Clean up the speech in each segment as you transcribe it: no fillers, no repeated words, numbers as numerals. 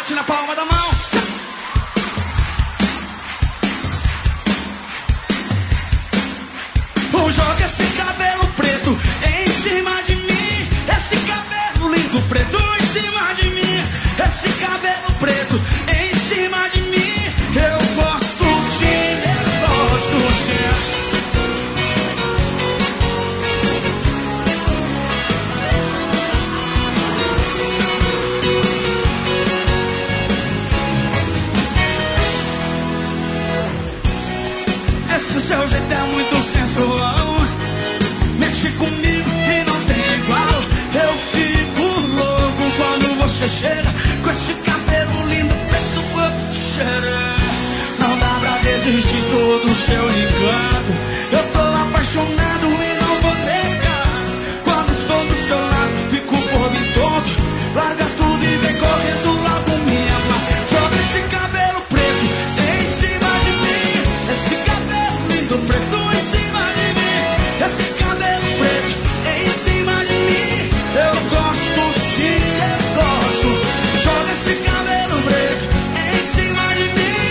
bate na palma da mão. Joga esse cabelo preto em cima de mim. Esse cabelo lindo preto em cima de mim. Esse cabelo preto em cima de mim. Eu gosto sim, eu gosto sim. Esse seu jeito é muito sensual. Mexe comigo e não tem igual. Eu fico louco quando você chega com esse cabelo lindo, preto, corpo de cheira. Não dá pra resistir todo o seu encanto. Eu tô apaixonado e não vou negar. Quando estou do seu lado, fico bobo e tonto. Larga tudo e vem correndo logo me amar. Joga esse cabelo preto em cima de mim. Esse cabelo lindo, preto em cima de mim. Esse cabelo preto em cima de mim. Eu gosto sim, eu gosto. Joga esse cabelo preto em cima de mim.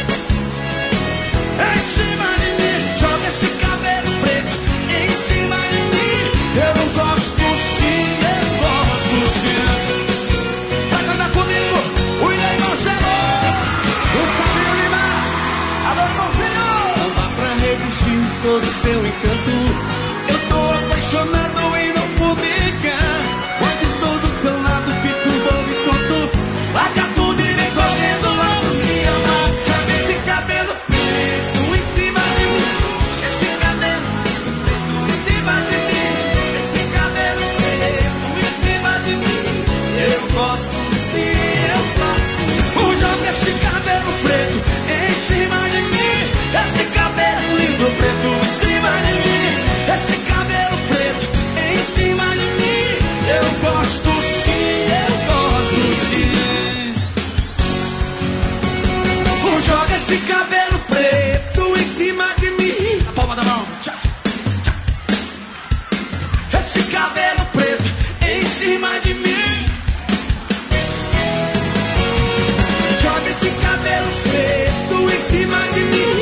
Em cima de mim. Joga esse cabelo preto em cima de mim. Eu gosto sim, eu gosto sim. Vai cantar comigo, o Ilê Marcelo, o Fabinho Lima. Alô, irmãozinho. Não dá pra resistir todo o seu encanto. Eu tô apaixonado e não vou negar. Quando estou do seu lado, fico bobo e tonto. Larga tudo e vem correndo logo me amar. Joga esse cabelo preto em cima de mim. Esse cabelo preto em cima de mim. Esse cabelo preto em cima de mim. Eu gosto sim, eu gosto sim. Joga esse cabelo preto em cima de mim. Esse cabelo lindo preto em cima de mim. Esse cabelo preto em cima de mim. Eu gosto sim, eu gosto sim. Joga esse cabelo preto em cima de mim. Na palma da mão. Tchau, tchau. Esse cabelo preto em cima de mim. Joga esse cabelo preto em cima de mim.